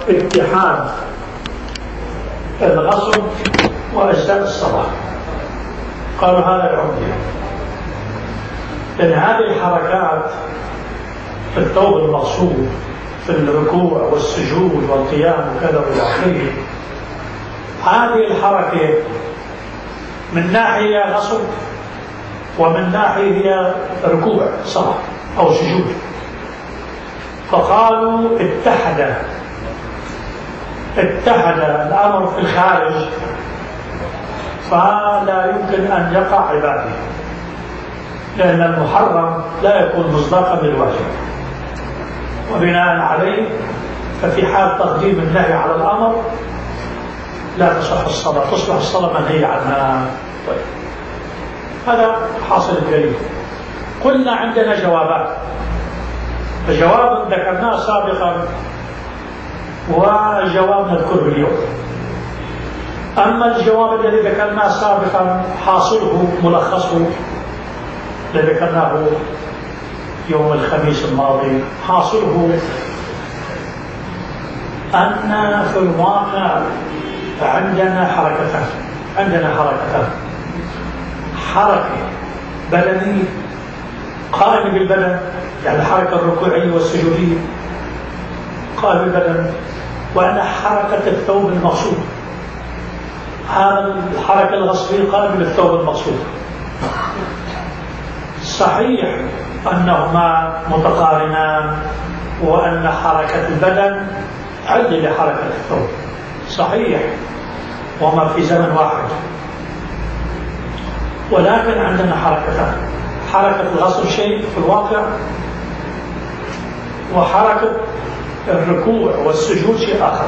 اتحاد الغصب وأجزاء الصلاة. قالوا هذا العمدة، لأن هذه الحركات في الثوب المغصوب في الركوع والسجود والقيام وكذا وإلى آخره، هذه الحركة من ناحية غصب ومن ناحية هي ركوع صلاة أو سجود. فقالوا اتحد الأمر في الخارج فلا يمكن أن يقع عبادة، لأن المحرم لا يكون مصداقا للواجب، وبناء عليه ففي حال تقديم النهي على الأمر لا تصح الصلاة، تصبح الصلاة منهي عنها. طيب هذا حاصل الدليل. قلنا عندنا جوابات، الجواب ذكرناه سابقا وجواب نذكره اليوم. أما الجواب الذي ذكرناه سابقا حاصله ملخصه الذي ذكرناه يوم الخميس الماضي، حاصله أن في الواقع عندنا حركتان. حركة بدنية قائمة بالبدن، يعني الحركة الركوعية والسجودية قائمة بالبدن، وأن حركة الثوب المغصوب، هذا الحركة الغصبية قائمة بالثوب المغصوب. صحيح أنهما متقارنان وأن حركة البدن عدل لحركة الثوب، صحيح، وما في زمن واحد، ولكن عندنا حركتان، حركة الغصب شيء في الواقع، وحركة الركوع والسجود شيء آخر.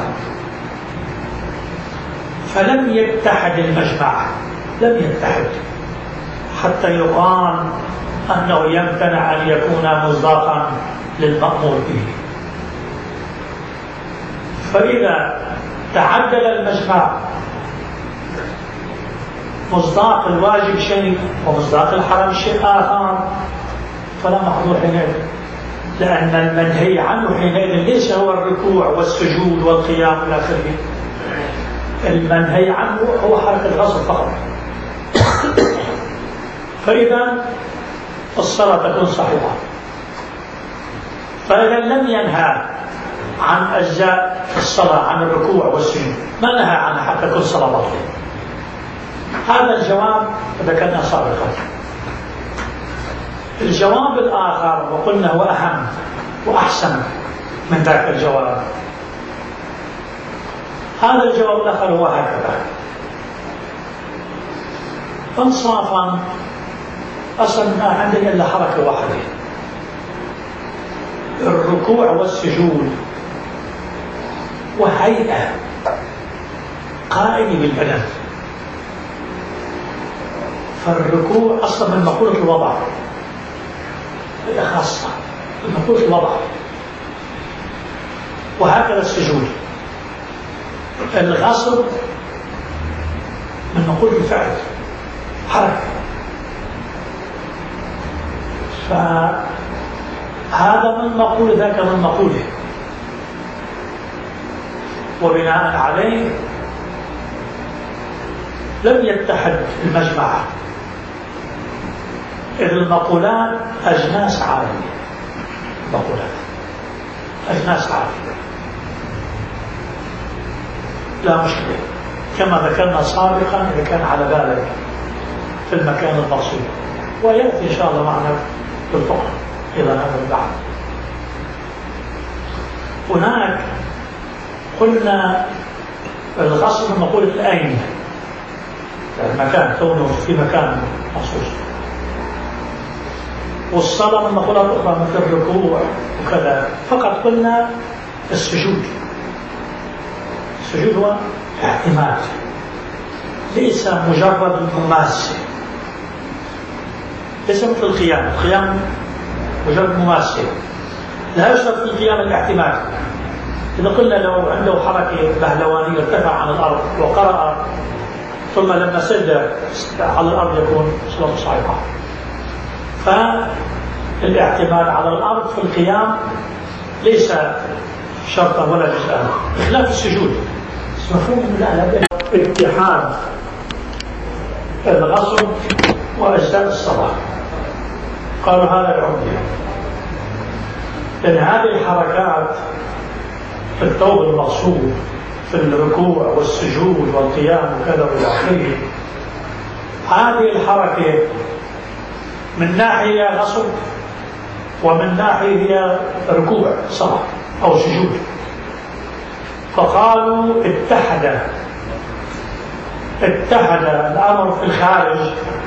فلم يتحد المجمع، لم يتحد حتى يقال أنه يمتنع أن يكون مصداقا للمأمور به. فإذا تعدل المجمع، مصداق الواجب شيء ومصداق الحرام شيء آخر، فلا محظور حينئذ، لأن المنهي عنه حينئذ ليس هو الركوع والسجود والقيام إلى آخره، المنهي عنه هو حركة الغصب فقط. فإذا الصلاة تكون صحيحة. فإذا لم ينهى عن أجزاء الصلاة، عن الركوع والسجود، ما نهى عنها حتى تكون الصلاة باطلة. هذا الجواب ذكرنا سابقا. الجواب الآخر وقلنا هو أهم وأحسن من ذاك الجواب، هذا الجواب الآخر هو هكذا: انصافا أصلا ما عندنا إلا حركة واحدة، الركوع والسجود، وهيئة قائمة بالبدن. فالركوع أصلا من مقولة الوضع، هي خاصة من مقولة الوضع، وهكذا السجود. الغصب من مقولة الفعل، حركة. فهذا من مقولة ذاك من مقوله، وبناء عليه لم يتحد المجمع، إذ المقولات أجناس عالية، مقولات أجناس عالية لا مشكلة، كما ذكرنا سابقا إذا كان على بالك في المكان المقصود، ويأتي إن شاء الله معنا في الفقه إلى هذا البحث. هناك قلنا الغصب من مقولة الأين، المكان، كونه في مكان مخصوص، والصلاة من مقولات أخرى مثل الركوع وكذا. فقط قلنا السجود هو اعتماد، ليس مجرد مماسة، ليس مثل القيام مجرد مماسة، لا يشترط في القيام الاعتماد. إذا قلنا لو عنده حركة بهلوانية ارتفع عن الأرض وقرأ ثم لما سجد على الأرض يكون صلاة صحيحة. فالاعتماد على الأرض في القيام ليس شرطا ولا جزءا بخلاف السجود. مفهوم من الآن اتحاد الغصب وأجزاء الصلاة. قالوا هذا العمدة، لأن هذه الحركات في الثوب المغصوب في الركوع والسجود والقيام وكذا وإلى آخره، هذه الحركة من ناحية غصب ومن ناحية هي ركوع صلاة أو سجود. فقالوا اتحد الأمر في الخارج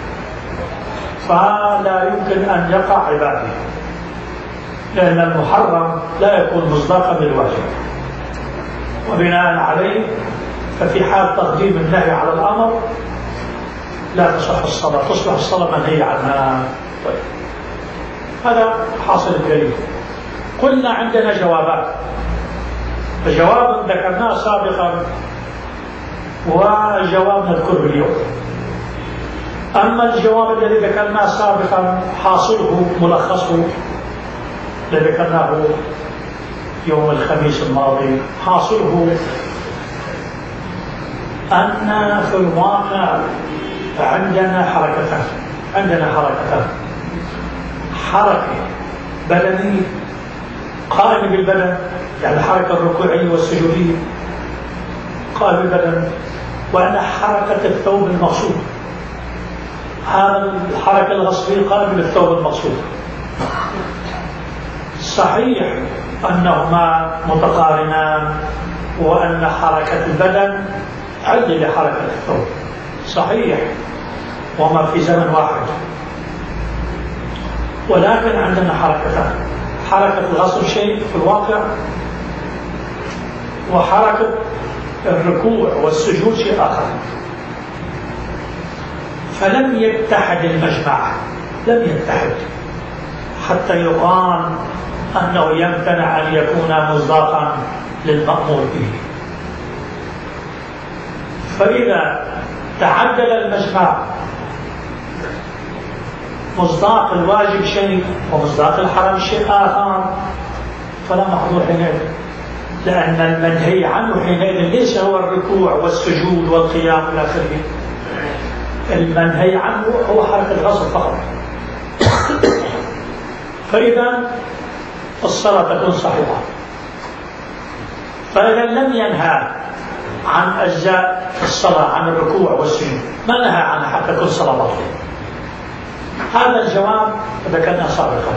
فلا يمكن أن يقع عبادة، لأن المحرم لا يكون مصداقا بالواجب، وبناء عليه ففي حال تقديم النهي على الأمر لا تصح الصلاة، تصبح الصلاة منهي عنها. طيب هذا حاصل الدليل. قلنا عندنا جوابات، الجواب ذكرناه سابقا وجواب نذكره اليوم. أما الجواب الذي ذكرناه سابقا حاصله ملخصه الذي ذكرناه يوم الخميس الماضي، حاصله أن في الواقع عندنا حركتان. حركة بدنية قائمة بالبدن، يعني الحركة الركوعية والسجودية قائمة بالبدن، وأن حركة الثوب المغصوب، هذا الحركة الغصبية قائمة بالثوب المغصوب. صحيح أنهما متقارنان وأن حركة البدن عدل لحركة الثوب، صحيح، وما في زمن واحد، ولكن عندنا حركتان، حركة الغصب شيء في الواقع، وحركة الركوع والسجود شيء آخر. فلم يتحد المجمع، لم يتحد حتى يقال أنه يمتنع أن يكون مصداقا للمأمور به. فإذا تعدل المجمع مصداق الواجب شيء ومصداق الحرام شيء آخر فلا محظور حينئذ، لأن المنهي عنه حينئذ ليس هو الركوع والسجود والقيام إلى آخره، المنهي عنه هو حركة الغصب فقط. فإذا الصلاة تكون صحيحة. فإذا لم ينهى عن أجزاء الصلاة، عن الركوع والسجود، ما نهى عنها حتى تكون صلاة باطلة. هذا الجواب ذكرناه سابقا.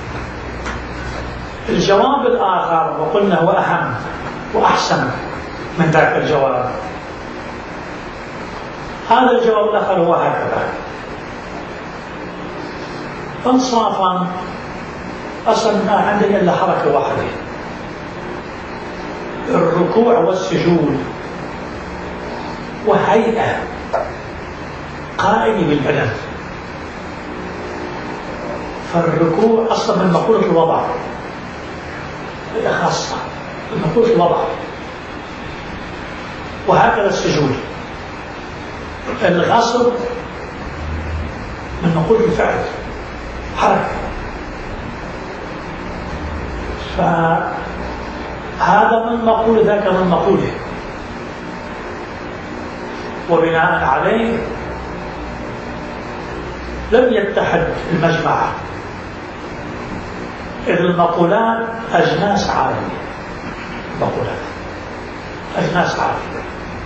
الجواب الآخر وقلنا هو أهم وأحسن من ذاك الجواب، هذا الجواب الآخر هو هكذا: انصافا أصلا ما عندنا إلا حركة واحدة، الركوع والسجود، وهيئة قائمة بالبدن. فالركوع أصلا من مقولة الوضع، هي خاصة من مقولة الوضع، وهكذا السجود. الغصب من مقولة الفعل، حركة. فهذا من مقولة ذاك من مقوله، وبناء عليه لم يتحد المجمع، إذ المقولات أجناس عالية، مقولات أجناس عالية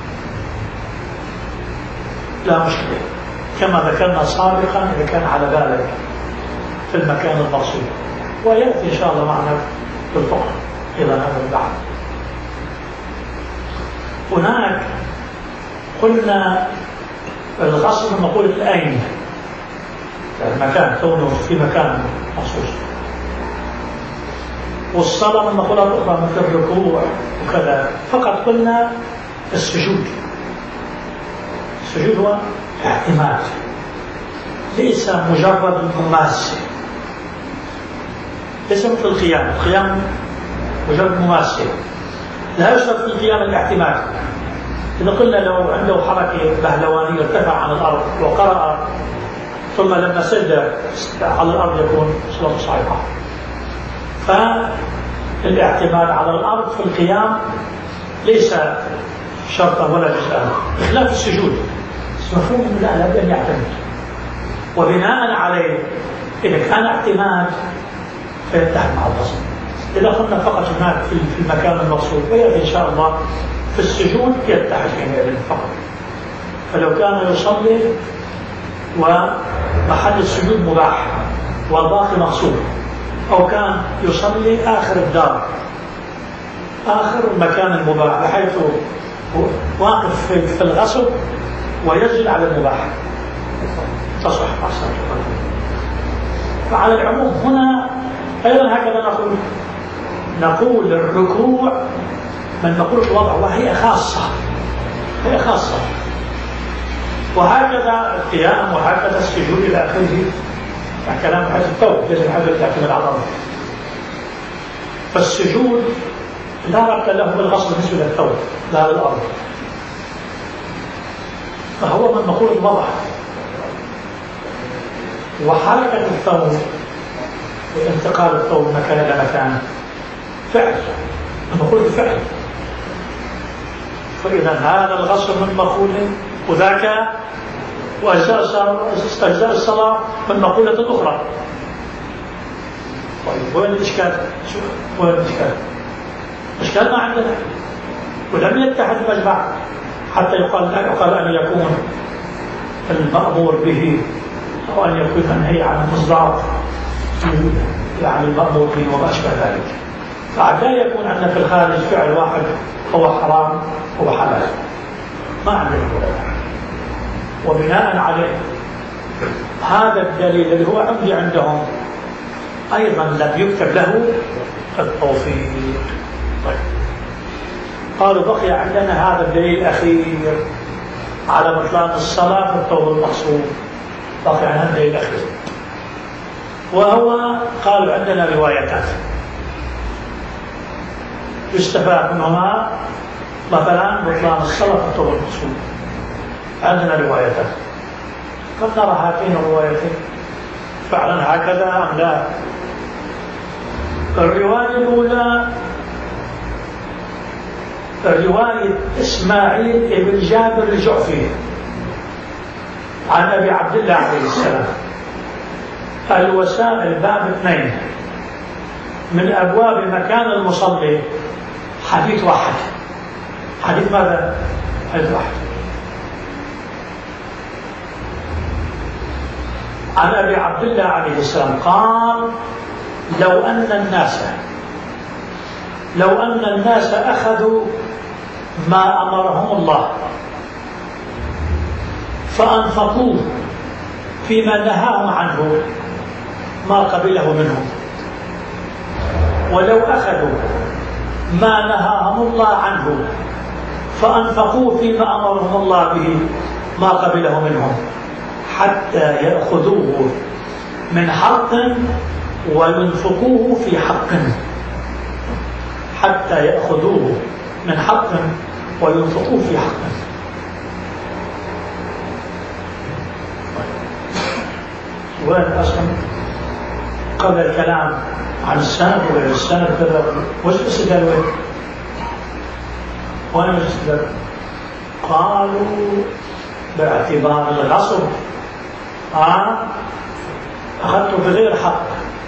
لا مشكلة، كما ذكرنا سابقا إذا كان على بالك في المكان المقصود، ويأتي إن شاء الله معنا بالفقه إلى هذا البعض. هناك قلنا الغصب من مقولة الأين، المكان، كونه في مكان مخصوص، والصلاة من مقولات أخرى مثل الركوع وكذا. فقط قلنا السجود، السجود هو اعتماد، ليس مجرد مماسة، ليس مثل القيام، القيام مجرد مماسة، لا يشرط في القيام الاعتماد. إذا قلنا لو عنده حركة بهلوانية ارتفع عن الأرض وقرأ ثم لما سجد على الأرض يكون صلاة صحيحة. الاعتماد على الأرض في القيام ليس شرطا ولا جزءا، بخلاف السجود مفهوم أنه لا لابد أن يعتمد، وبناء عليه إذا كان اعتماد فيتحد مع الغصب. إذا قلنا فقط هناك في المكان المقصود ويأتي إن شاء الله في السجود يتحد حينئذ فقط. فلو كان يصلي ومحل السجود مباح والباقي مقصود، أو كان يصلي آخر الدار آخر المكان المباح بحيث واقف في الغصب وينزل على المباح تصح أحسن. فعلى العموم هنا أيضا هكذا نقول الركوع من نقول الوضع وهي خاصة، هي خاصة، وهكذا القيام وهكذا السجود إلى آخره. كلام حيث التوب لازم حاجة تعتمد على الأرض. فالسجود لا ربط له بالغصب بالنسبة للتوب لا للأرض، فهو من نقول الوضع. وحركة الثوب وانتقال الثوب من مكان إلى مكان فعل، نقول الفعل. فإذا هذا الغصب من مقول وذاك وأجزاء الصلاة من مقولة أخرى. طيب وين الإشكال؟ وين الإشكال؟ الإشكال ما عندنا، ولم يتحد المجمع حتى يقال أن يكون المأمور به أو أن يكون منهي عن مصداق يعني المأمور به وما أشبه ذلك. فعد لا يكون عندنا في الخارج فعل واحد هو حرام هو حلال، ما عندنا ولا. وبناء عليه هذا الدليل اللي هو عندي عندهم أيضا لم يكتب له التوفيق. طيب قالوا بقي عندنا هذا الدليل الأخير على بطلان الصلاة في الثوب المقصود، بقي عندنا الدليل الأخير وهو قالوا عندنا روايتان يستفاد منهما مثلا بطلان الصلاة في الثوب المقصود. عندنا روايتان، قد نرى هاتين الروايتين فعلا هكذا أم لا؟ الرواية الأولى رواية إسماعيل بن جابر الجعفي عن أبي عبد الله عليه السلام، الوسائل باب 2 من أبواب مكان المصلي، حديث واحد. حديث ماذا؟ حديث واحد عن أبي عبد الله عليه السلام قال لو أن الناس أخذوا ما أمرهم الله فأنفقوه فيما نهاهم عنه ما قبله منهم، ولو أخذوا ما نهاهم الله عنه فأنفقوه فيما أمرهم الله به ما قبله منهم حتى يأخذوه من حق وينفقوه في حق، حتى يأخذوه من حق وينفقوه في حق. وين أصلا قبل الكلام عن السند وغير السند كذا وش استدل وين؟ وين الاستدلال؟ قالوا باعتبار الغصب أخذته بغير حق،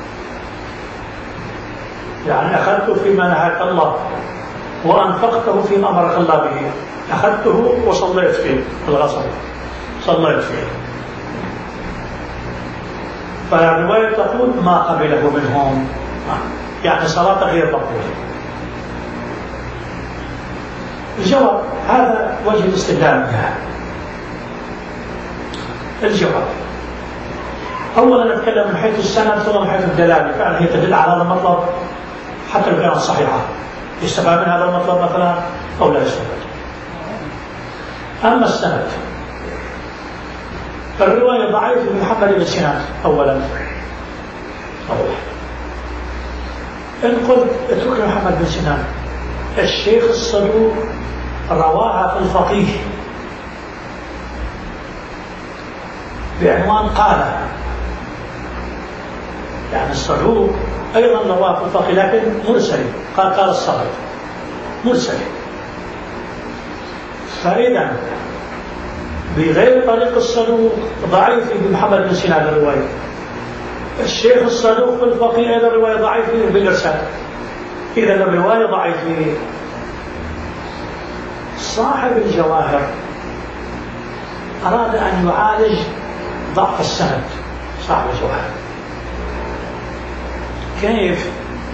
يعني أخذته فيما نهاك الله وأنفقته فيما أمرك الله به، أخذته وصليت فيه الغصب صليت فيه. فالرواية تقول ما قبله منهم، يعني صلاة غير مقبولة. الجواب هذا وجه الاستدلال بها. الجواب أولا نتكلم من حيث السند ثم من حيث الدلالة، فعلا هي تدل على هذا المطلب حتى لو كانت صحيحة، يستفاد من هذا المطلب مثلا أو لا يستفاد. أما السند فالرواية ضعيفة من محمد بن سنان أولا. إن قلت اترك محمد بن سنان، الشيخ الصدوق رواها في الفقيه بعنوان قال، يعني الصدوق أيضا رواه الفقيه لكن مرسل، قال الصادق مرسل. فإذا بغير طريق الصدوق ضعيف ابن محمد بن سنان الرواية. الشيخ الصدوق في الفقيه أيضا رواية ضعيفة بالإرسال، إذا الرواية ضعيفة. صاحب الجواهر أراد أن يعالج ضعف السند. صاحب الجواهر كيف؟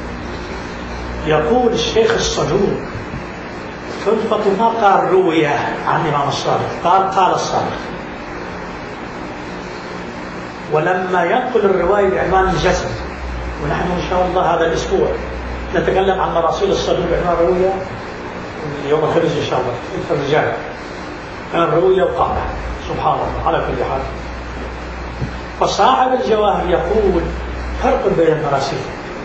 يقول الشيخ الصدوق في الفقه ما قال روية عن الإمام الصادق، قال الصادق. ولما ينقل الرواية بعنوان الجسد، ونحن إن شاء الله هذا الأسبوع نتكلم عن مراسيل الصدوق بعنوان روية يوم الخميس إن شاء الله في الرجال، الروية وقال سبحان الله على كل حال. فصاحب الجواهر يقول فرق بين المراسيل،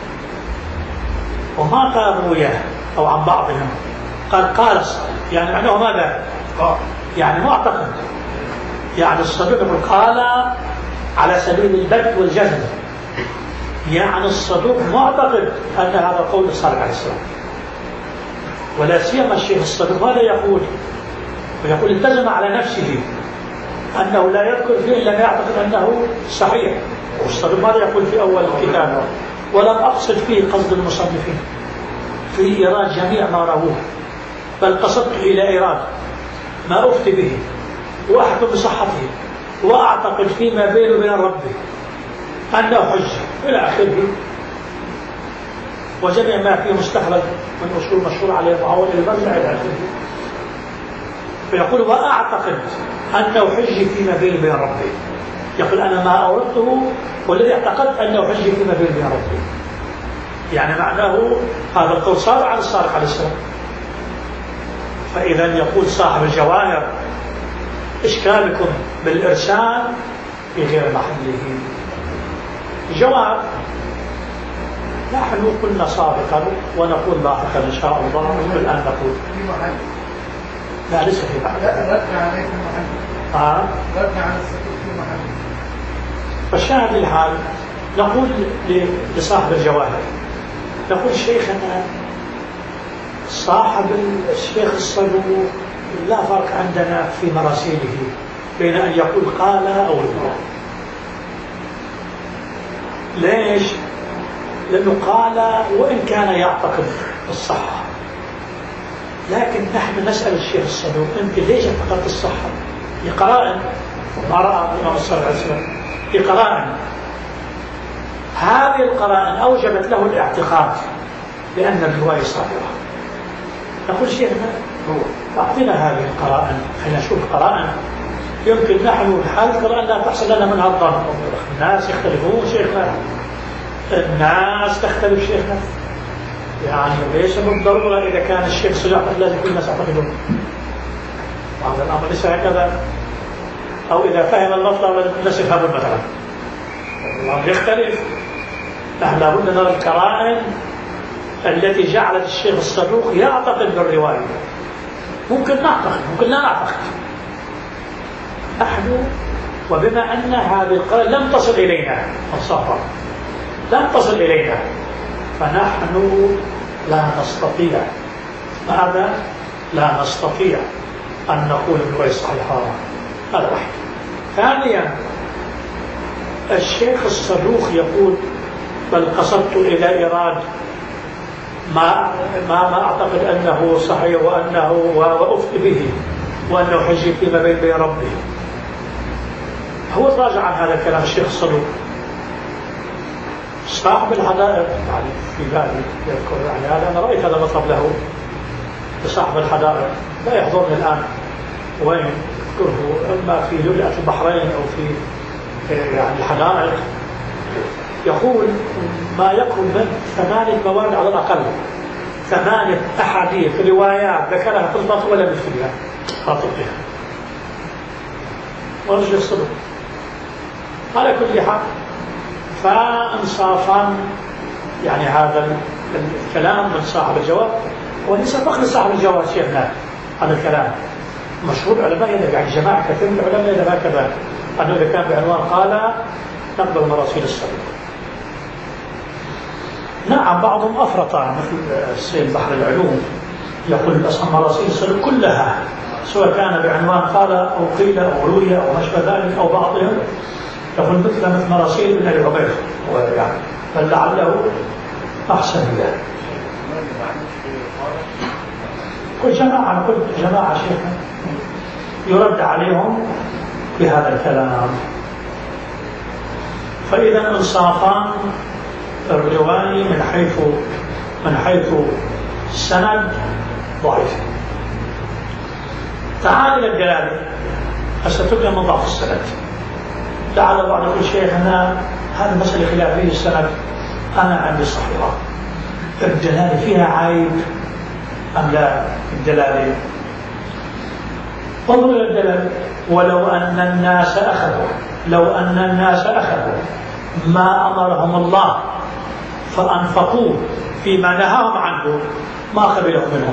وما قال روية أو عن بعضهم، قال الصدوق، يعني معناه ماذا؟ يعني معتقد، يعني الصدوق يقول قال على سبيل البدء والجزم، يعني الصدوق معتقد أن هذا قول الصادق عليه السلام. ولا سيما الشيخ الصدوق هذا يقول التزم على نفسه أنه لا يذكر فيه إلا ما يعتقد أنه صحيح. والصدوق ماذا يقول في أول الكتاب؟ ولم أقصد فيه قصد المصنفين في إيراد جميع ما رووه، بل قصدت إلى إيراد ما أفتي به وأحكم بصحته وأعتقد فيما بينه وبين ربه أنه حجة إلى آخره، وجميع ما فيه مستخرج من أصول مشهور عليه معول المرجع إلى آخره. فيقول وأعتقد أنه حجة فيما بينه وبين ربه. يقول أنا ما أوردته والذي اعتقدت أنه حجة فيما بينه وبين ربه، يعني معناه هذا القول صادق عن الصادق عليه السلام. فإذا يقول صاحب الجواهر إشكالكم بالإرسال في غير محله. الجواب نحن قلنا سابقا ونقول لاحقا إن شاء الله، والآن نقول لا ليس في محل. ردنا عليه في محل. ردنا على الصدوق في محل. فالشاهد الحال نقول لصاحب الجواهر، نقول شيخنا صاحب الشيخ الصدوق لا فرق عندنا في مراسيله بين أن يقول قال أو لا. ليش؟ لأنه قال وإن كان يعتقد الصحة، لكن نحن نسأل الشيخ الصدوق أنت ليش اعتقدت الصحة؟ لقرائن ما رأى الإمام الصادق عليه السلام، لقرائن. هذه القرائن أوجبت له الاعتقاد بأن الرواية صادقة. نقول شيخنا أعطينا هذه القرائن، خلينا نشوف قرائن يمكن نحن بحال القرائن لا تحصل لنا منها الظن. الناس يختلفون شيخنا، الناس تختلف شيخنا، يعني ليس بالضرورة إذا كان الشيخ صلاح لازم كل الناس يعتقدون. وهذا الأمر ليس هكذا، أو إذا فهم المطلب الناس يفهمون مثلا، الأمر يختلف. نحن لابد نرى القرائن التي جعلت الشيخ الصدوق يعتقد بالرواية. ممكن نعتقد، ممكن لا نعتقد نحن، وبما أن هذه القرائن لم تصل إلينا الصفر، لم تصل إلينا، فنحن لا نستطيع ماذا؟ لا نستطيع أن نقول الرواية صحيحة. هذا واحد. ثانيا الشيخ الصدوق يقول بل قصدت إلى إيراد ما أعتقد أنه صحيح وأفتي به وأنه حجي فيما بين ربه. هو تراجع عن هذا الكلام الشيخ الصدوق. صاحب الحدائق يعني في بالي يذكر يعني هذا، أنا رأيت هذا مطلب له لصاحب الحدائق، لا يحضرني الآن وين يذكره، إما في لؤلؤة البحرين أو في يعني الحدائق. يقول ما يقرب من 8 مواد على الأقل، 8 أحاديث روايات ذكرها في البطن ولا مثلها خاطب بها. ورجل الصدق على كل حال. فانصافا يعني هذا الكلام من صاحب الجواب، وليس فقط صاحب الجواب شيخنا، هذا الكلام مشهور علماء يعني جماعة كثير من العلماء هكذا، أنه إذا كان بعنوان قال نقبل مراسيل الصدق. نعم بعضهم أفرط مثل السيد بحر العلوم يقول المراسيل يصل كلها سواء كان بعنوان قال أو قيل أو روي أو ما شابه ذلك أو بعضهم يقول مثل مراسيل ابن أبي عبيد يعني فلعله أحسن له. كل جماعة شيخنا يرد عليهم بهذا الكلام. فإذا انصافان الرواية من حيث السند ضعيف. تعال إلى الدلالة ستبقى من ضعف السند. تعال بعض كل شيخنا هذه مسألة خلافية السند أنا عندي صحيحة الدلالة فيها عيب أم لا؟ الدلالة انظر إلى الدلالة. ولو أن الناس أخذوا ما أمرهم الله فأنفقوه فيما نهاهم عنه ما قبلوا منهم.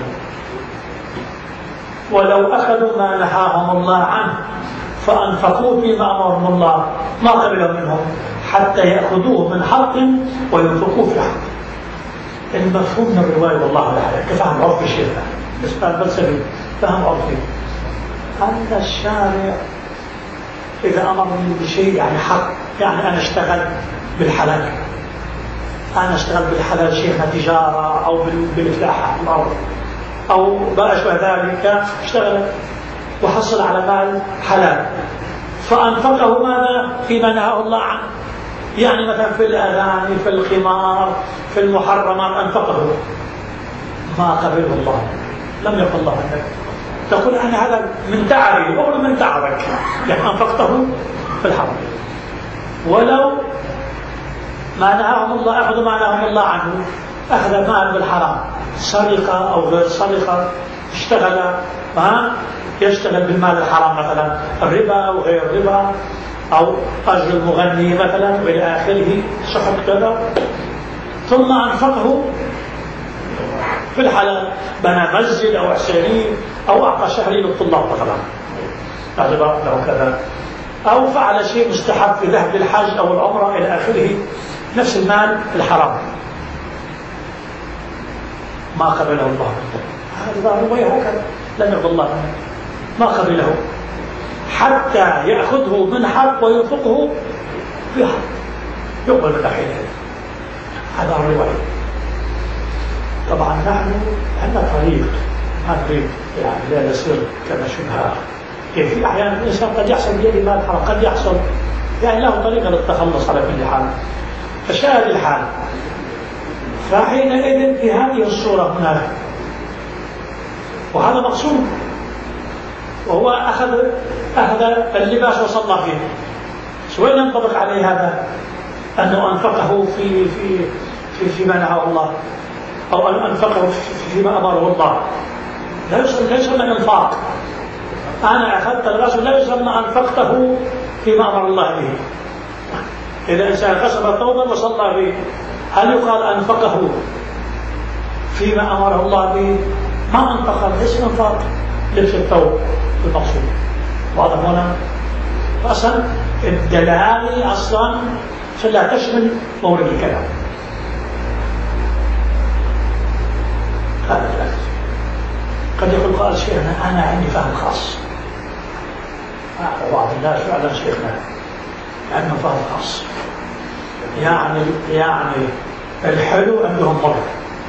ولو أخذوا ما نهاهم الله عنه فأنفقوه فيما أمرهم الله ما قبلوا منهم حتى يأخذوه من حق وينفقوه في حق. المفهوم من الرواية والله لا كفهم عرفي شيئا بالنسبة للفلسفي فهم عرفي أن الشارع إذا أمرني بشيء يعني حق يعني أنا أشتغل بالحلال شيخنا تجارة أو بالإفلاح الأرض أو ما أشبه ذلك اشتغل وحصل على مال حلال فأنفقه ماذا فيما نهاه الله عنه. يعني مثلا في الأغاني في الخمار في المحرمات أنفقه ما قبله الله. لم يقل الله عنك تقول أنا هذا من تعبي أو من تعبك يعني أنفقته في الحرام. ولو ما نهاهم الله أخذوا ما نهاهم الله عنه أخذ مال بالحرام سرقة أو غير سرقة اشتغل يشتغل بالمال الحرام مثلا الربا أو غير الربا أو أجر المغني مثلا وإلى آخره سحق كذا ثم أنفقه في الحلال بنى مسجد أو عسيرين أو أعطى شهري للطلاب مثلا أعتبر له كذا أو فعل شيء مستحب في ذهب للحج أو العمرة إلى آخره نفس المال الحرام ما قبله الله. هذا رواية هكذا لم يقل الله ما قبله حتى يأخذه من حق وينفقه في حق يقبل من ناحية هذا الرواية. طبعا نحن عندنا طريق ما نريد يعني لا نصير كما شبهة في أحيانا الإنسان قد يحصل بيده مال حرام قد يحصل يعني له طريقة للتخلص على كل حال فشاهد الحال. فحينئذ في هذه الصورة هناك وهذا مقصود وهو أخذ اللباس وصلى فيه سواء ينطبق عليه هذا أنه أنفقه فيما نهاه الله أو أن أنفقه فيما أمره الله لا يسمى إنفاق. أنا أخذت اللباس لا يسمى أنفقته فيما أمر الله به. إذا إنسان قسم ثوبا وصلى فيه هل يقال أنفقه فيما أمره الله به؟ ما أنفق ليس إنفاق لبس الثوب المقصود. واضح هنا؟ فأصلا الدلالة أصلا لا تشمل مورد الكلام. هذا الأساس. قد يقول قال شيخنا أنا عندي فهم خاص. بعض الناس فعلا شيخنا عندهم فهم خاص. يعني الحلو عندهم مر.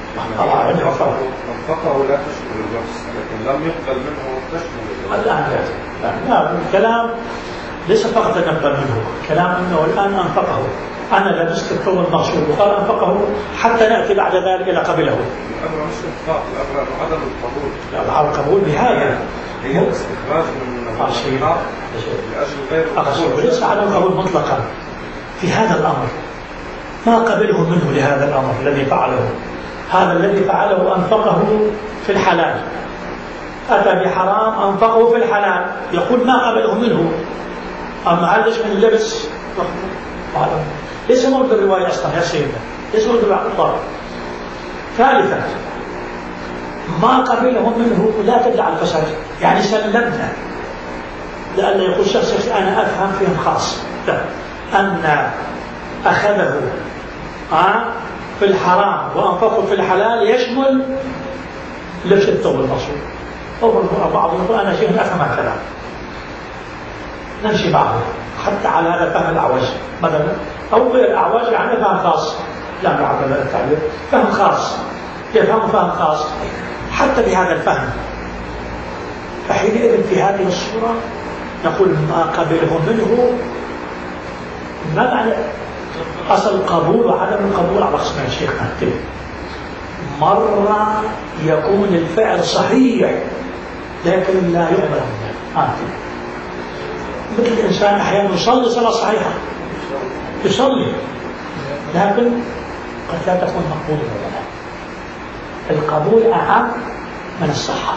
أنفقه لا تشمل النفس لكن لم يقبل منه تشمل الآن لا الكلام ليس فقط نقبل منه كلام أنه الآن أنفقه أنا لبست الثوب المغسول وقال أنفقه حتى نأتي بعد ذلك إلى قبله. الأمر مش إنفاق الأمر عدم القبول. لا عدم القبول بهذا هي الاستخراج من الحق لأجل غير القبول. ليس عدم القبول مطلقا في هذا الأمر ما قبله منه لهذا الأمر الذي فعله. هذا الذي فعله أنفقه في الحلال أتى بحرام أنفقه في الحلال يقول ما قبله منه. أما هل من اللبس ليس مورد الرواية أصلا يا سيدنا ليس مورد الرواية. ثالثا ما قبله منه لا تدل على الفساد يعني سلمنا لأن يقول شخص أنا أفهم فيهم خاص لا. أن أخذه في الحرام وأنفقوا في الحلال يشمل لبس الثوب المصروف. أو بعض يقول أنا شيخ أفهم هكذا، نمشي معه حتى على هذا فهم الأعوج مثلا، أو غير الأعوج يعني فهم خاص، لا نعرف هذا التعبير، فهم خاص، يفهم فهم خاص حتى بهذا الفهم. فحينئذ في هذه الصورة نقول ما قبله منه. ما معنى أصل القبول وعدم القبول على قسمين شيخنا؟ مرة يكون الفعل صحيح لكن لا يقبل منه، مثل الإنسان أحيانا يصلي صلاة صحيحة، يصلي لكن قد لا تكون مقبولة ولا. القبول أهم من الصحة.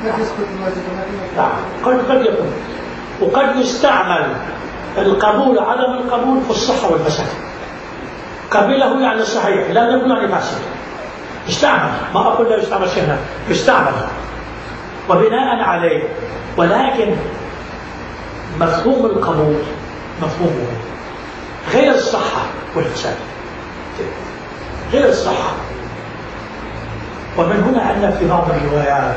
قد يكون، وقد يستعمل القبول عدم القبول في الصحة والفساد. قبله يعني صحيح، لم يكن يعني فاسد، يستعمل، ما أقول لا يستعمل شيئا، يستعمل وبناء عليه. ولكن مفهوم القبول مفهومه غير الصحة والفساد، غير الصحة. ومن هنا عندنا في بعض الروايات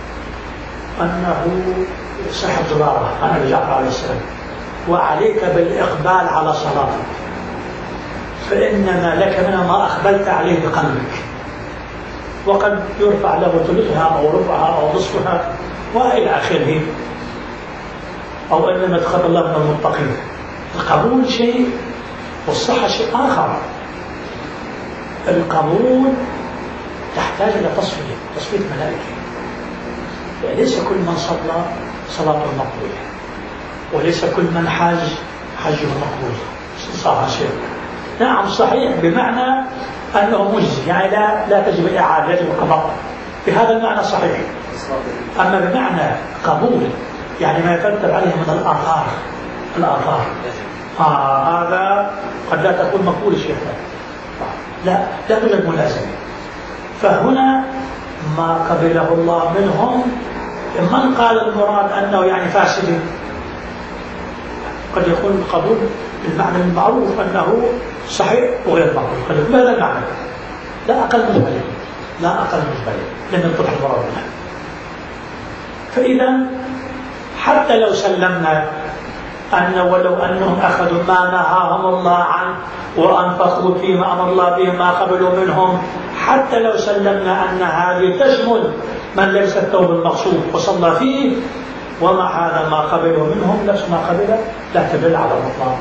أنه صحة زرارة أنا جعفر عليه السلام: وعليك بالإقبال على صلاتك فإنما لك منها ما أقبلت عليه بقلبك. وقد يرفع له ثلثها أو ربعها أو نصفها وإلى آخره. أو إنما تقبل الله من المتقين. القبول شيء والصحة شيء آخر. القبول تحتاج إلى تصفية ملائكة. يعني ليس كل من صلى صلاة مقبولة، وليس كل من حجه مقبول صار شيء. نعم صحيح بمعنى أنه مجزي، يعني لا تجب الإعادة، يجب القضاء، بهذا المعنى صحيح. أما بمعنى قبول يعني ما يترتب عليه من الآثار هذا قد لا تكون مقبول شيء، لا توجد ملازمة. فهنا ما قبله الله منهم. من قال المراد أنه يعني فاسد، قد يكون القبول بالمعنى المعروف أنه صحيح وغير مقبول، قد يكون هذا المعنى لا أقل مجبلة، لم ينطبق المراد منها. فإذا حتى لو سلمنا أن ولو أنهم أخذوا ما نهاهم الله عنه وأنفقوا فيما أمر الله به ما قبلوا منهم، حتى لو سلمنا أن هذه تشمل من ليس الثوب المقصود وصلى فيه، ومع هذا ما قبلوا منهم نفس ما قبل لا تدل على البطلان.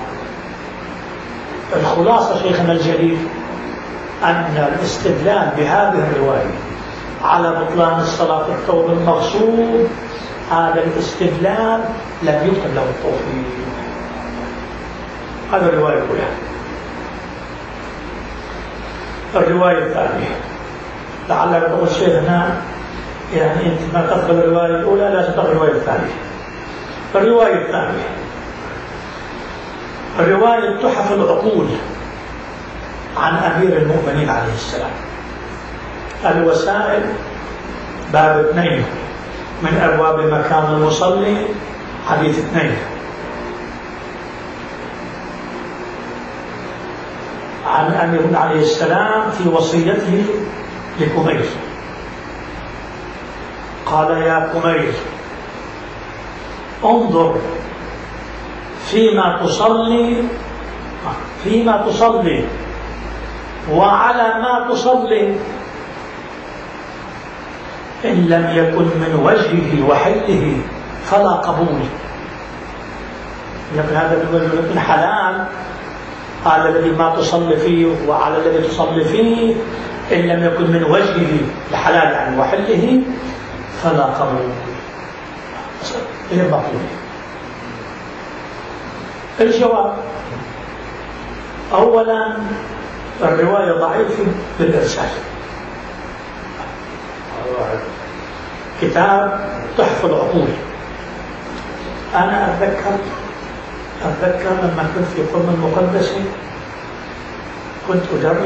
الخلاصة شيخنا الجليل أن الاستدلال بهذه الرواية على بطلان الصلاة في الثوب المقصود، هذا الاستدلال لم يكتب له التوفيق. هذا الرواية الأولى. الرواية الثانية لعلك تقول شيخنا يعني أنت ما تقبل الرواية الأولى لا تقبل الرواية الثانية. الرواية الثانية رواية تحف العقول عن أمير المؤمنين عليه السلام. الوسائل باب 2 من أبواب مكان المصلي، حديث 2. عن أمير عليه السلام في وصيته لكمير قال: يا كمير انظر فيما تصلي وعلى ما تصلي، إن لم يكن من وجهه وحله فلا قبول. لكن هذا من حلال، هذا الذي ما تصلي فيه وعلى الذي تصلي فيه إن لم يكن من وجهه الحلال يعني وحله فلا قبول، غير مقبول. الجواب: أولا الرواية ضعيفة بالإرسال. كتاب تحف العقول، أنا أتذكر لما كنت في قرم المقدسة كنت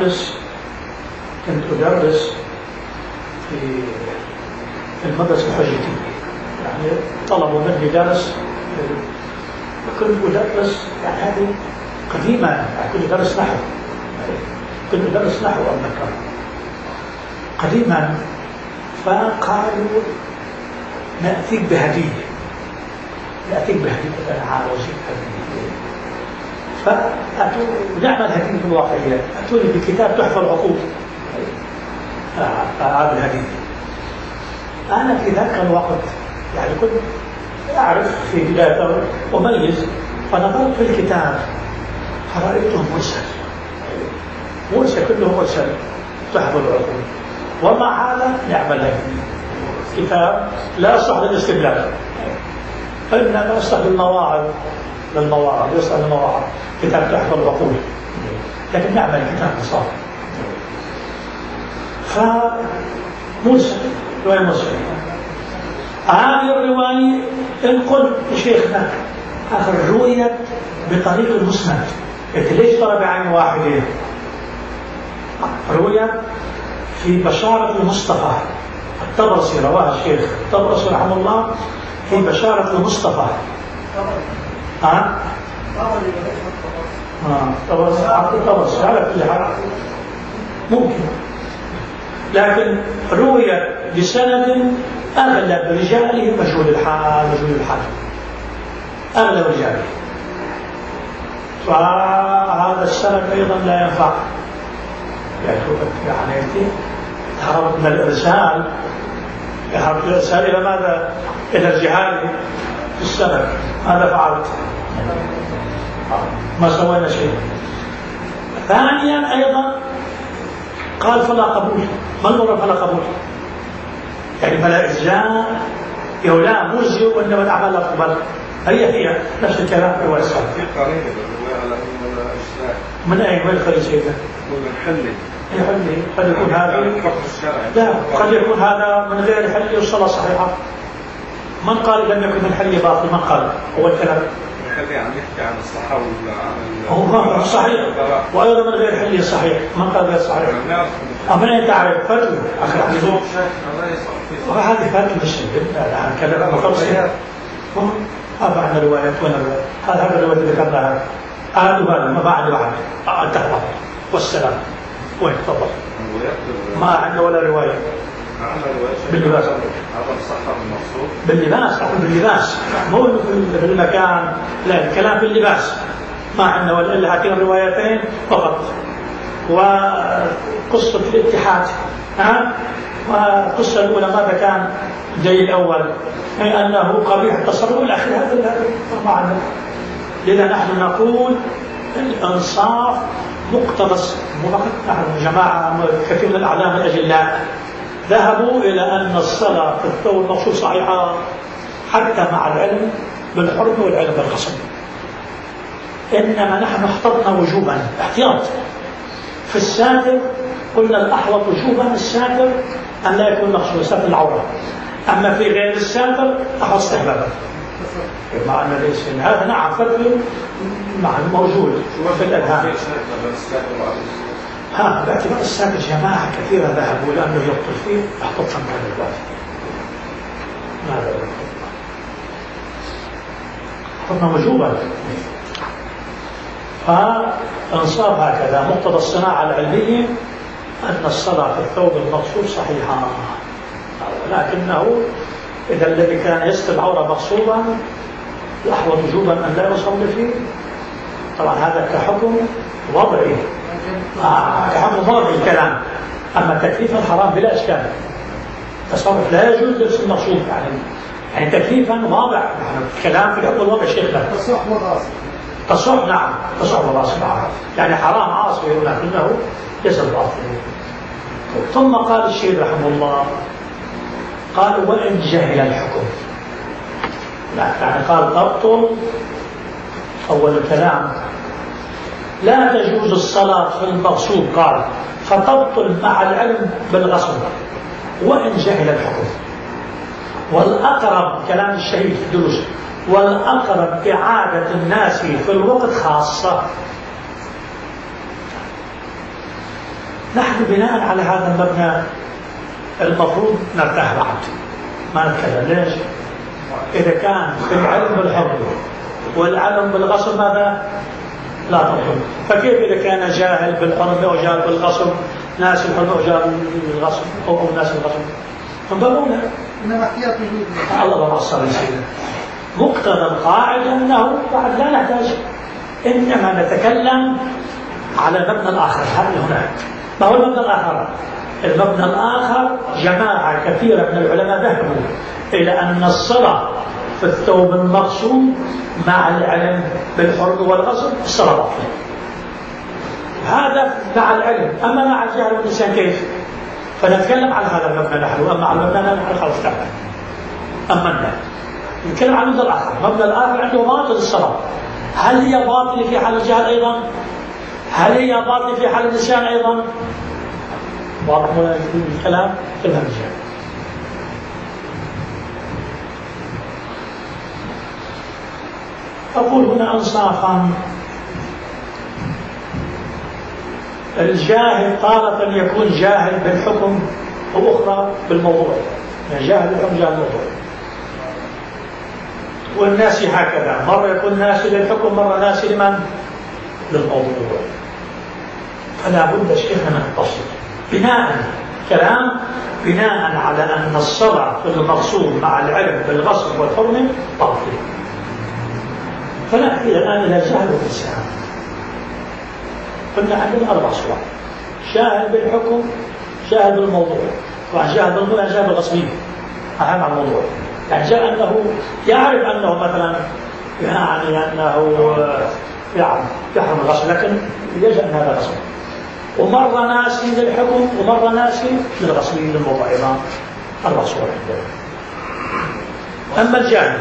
أدرس في المدرسة الحجيتية، يعني طلبوا مني درس، كنت أدرس يعني هذه قديمة، يعني كنت أدرس نحو، كنت درس نحو أتذكر قديما، فقالوا نأتيك بهدية، أنا عاوز هدية، فأتوا نعمل هدية في الواقعية، أتوني بكتاب تحفة العقول هذا الهدية. أنا في ذاك الوقت يعني كنت أعرف في بداية أميز، فنظرت في الكتاب فرأيته مرسل كله مرسل تحفة العقول، ومع هذا نعمل هدية كتاب لا يصلح للاستدلال، إنما يصلح للمواعظ يصلح للمواعظ، كتاب تحفة العقول، لكن نعمل كتاب مصاب. فمرسل رواية مسلم. هذه الرواية إن قلت لشيخنا آخر رويت بطريق المسند، قلت ليش ترى بعين واحدة؟ رويت في بشارة المصطفى الطبرسي، رواها الشيخ الطبرسي رحمه الله في بشارة المصطفى. طبرسي على كل حال ممكن، لكن رويت بسند أغلب رجاله مجهول الحال أغلب رجاله، فهذا السند أيضا لا ينفع. يعني هرب من الإرسال، إلى ماذا؟ إلى الجهال في السند. ماذا فعلت؟ ما سوينا شيء. ثانيا أيضا قال فلا قبول، ما المرة فلا قبول؟ يعني فلا إجزاء لا مجزي، وإنما الأعمال لا تقبل. هي نفس الكلام في واسع. من أين وين خلي شيء؟ من حلي. قد يكون هذا لا، قد يكون هذا من غير حل والصلاة صحيحة. من قال لم يكن من حل باطل؟ من قال؟ هو الكلام الحلي عم يحكي عن الصحة هو صحيح، وأيضا من غير حل صحيح. من قال غير صحيح؟ من أين تعرف؟ فتوى أخي حديثه وهذه فتوى الشيء كلام مخلصين. هذا عن الروايات هذا الرواية اللي ذكرناها هذا ما بعد التحضر والسلام. وين تفضل؟ ما عندنا ولا رواية. باللباس. هذا الصحة المقصود. باللباس، أقول باللباس، مو في المكان، لا الكلام باللباس. ما عندنا ولا إلا هاتين الروايتين فقط. وقصة الاتحاد، وقصة الأولى ماذا كان زي الأول، أي أنه قبيح التصرف والآخر هذا ما عندنا. لذا نحن نقول الإنصاف مقتبس. نحن جماعة كثير من الأعلام الأجلاء ذهبوا إلى أن الصلاة في الثوب المقصود صحيحة حتى مع العلم بالحرمة والعلم بالقسم. إنما نحن احتطنا وجوبا احتياط في الساتر، قلنا الأحوط وجوبا الساتر أن لا يكون مقصود ساتر العورة، أما في غير الساتر أحوط استحبابا. مع أن ليس هذا نعم فتوى مع الموجود في الأذهان. باعتبار الساتر جماعة كثيرة ذهبوا لأنه يبطل فيه احتطنا من هذا الباب. ماذا احتطنا وجوبا. فانصاب هكذا مقتضى الصناعة العلمية أن الصلاة في الثوب المقصود صحيحة، لكنه إذا الذي كان يستر العورة مقصودا الأحوط وجوبا أن لا يصلي فيه. طبعا هذا كحكم وضعي، كحكم وضعي الكلام. أما تكليفا حرام بلا إشكال، تصرف لا يجوز لبس المقصود يعني تكليفا واضح. يعني الكلام في الحكم الوضعي شيخنا تصح نعم، تصح والراس نعم، يعني حرام عاصي ولكنه ليس باطل. ثم قال الشيخ رحمه الله قال وإن جهل الحكم، يعني قال تبطل أول الكلام لا تجوز الصلاة في المغصوب، قال فتبطل مع العلم بالغصب وإن جهل الحكم. والأقرب كلام الشهيد في الدروس، والأقرب إعادة الناس في الوقت خاصة. نحن بناء على هذا المبنى المفروض نرتاح بعد ما نتكلم. ليش؟ إذا كان في العلم بالحرمة والعلم بالغصب ماذا؟ لا تبطل. فكيف إذا كان جاهل بالحرمة أو جاهل بالغصب، ناس الحرمة أو جاهل بالغصب أو ناس الغصب فانضربونا. إنما احتياط وجود الله ما صار يصير. مقتضى القاعدة أنه بعد لا نحتاج، إنما نتكلم على المبنى الآخر. هذا هناك ما هو المبنى الآخر؟ المبنى الآخر جماعة كثيرة من العلماء ذهبوا إلى أن الصلاة في الثوب المغصوب مع العلم بالحرم والغصب الصلاة باطلة. هذا مع العلم، أما مع الجهل والنسيان كيف؟ فنتكلم عن هذا المبنى نحن، أما على المبنى نحن خلاص تعالى. أما نتكلم عن المبنى الآخر. المبنى الآخر عنده باطل الصلاة. هل هي باطلة في حال الجهل أيضا؟ هل هي باطلة في حال النسيان أيضا؟ واضح الكلام في الهمجة. أقول هنا أنصافا. الجاهل تارة يكون جاهل بالحكم وأخرى بالموضوع، يعني جاهل بالحكم جاهل بالموضوع. والناس هكذا، مرة يكون ناسي للحكم، مرة ناسي لمن؟ للموضوع. فلا بد شيخنا نتصل كلام بناء على أن الصلاة في المقصود مع العلم بالغصب والحرمة باطل. فنأتي الآن إلى الجهل والنسيان. قلنا عندنا 4 صور: جاهل بالحكم، جاهل بالموضوع، جاهل بالموضوع، جاهل بالغصبين. أهم عن الموضوع، يعني جاء أنه يعرف أنه مثلا يعني أنه يحرم الغصب، لكن يجب أن هذا غصب. ومرة ناسي للحكم ومرة ناسي للغصب للموضوع. أيضا 4 صور عندنا. أما الجاهل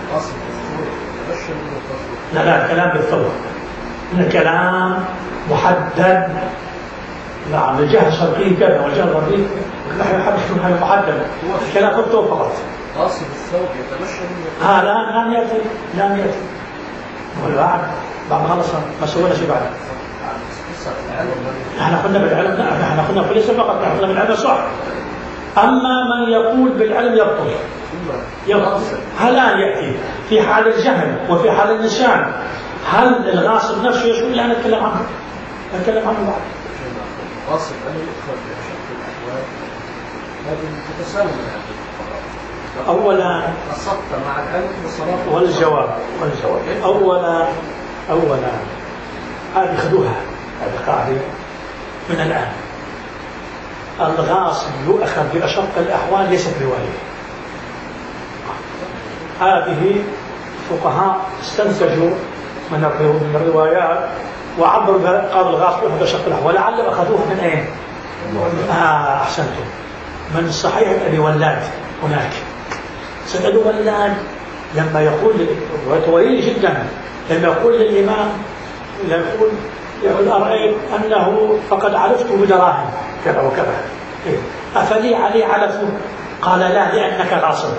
لا كلام بالثوب، إن كلام محدد. نعم الجهل شرقي كذا والجهل غربي، نحن نحب هذا محدد. كلام في الثوب فقط. قاصد الثوب يتمشى لم يأتي والبعد بعد خلص ما سوينا شيء بعد. نحن قلنا بالعلم، نحن قلنا في ليس فقط، نحن قلنا بالعلم صح. أما من يقول بالعلم يبطل. هل الآن يأتي في حال الجهل وفي حال النسيان، هل الغاصب نفسه يشمل؟ لا نتكلم عنه بعد. غاصب أن يدخل بأشد الأحوال هذه تتساوى. أولا قصدت مع العلم والصلاة والجواب. أولا هذه خذوها، هذه قاعدة من الآن. الغاصب يؤخذ بأشق الأحوال ليست رواية. هذه فقهاء استنتجوا من الروايات وعبروا قالوا الغاصب يؤخذ بأشق الأحوال، لعلهم أخذوها من أين؟ أحسنتم، من صحيح أبي ولاد. هناك سيد ولاد لما يقول طويل جدا، لما يقول للإمام يقول أرأيت أنه فقد عرفته بدراهم كذا وكذا، أفلي عليه علفه؟ قال لا، لأنك غاصب.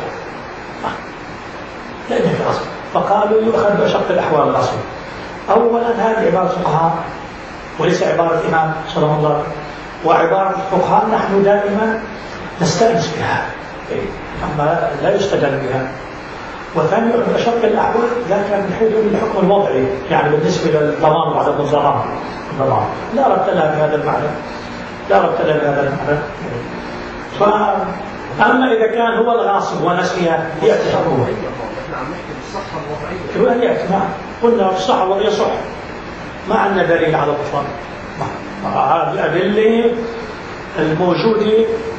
فقالوا يؤخذ بأشق الأحوال الغاصب. أولا هذه عبارة فقهاء وليس عبارة إمام صلى الله عليه وسلم، وعبارة الفقهاء نحن دائما نستأنس بها، أما لا يستدل بها. وثانيا أشق الأحوال ذاك من حيث الحكم الوضعي، يعني بالنسبة للضمان وعدم الضمان لا ربط لها بهذا المعنى. فأما إذا كان هو الغاصب ونسي يأتي حكمه. قلنا الصحة الوضعية صح، ما عندنا دليل على البطلان. هذه الأدلة الموجودة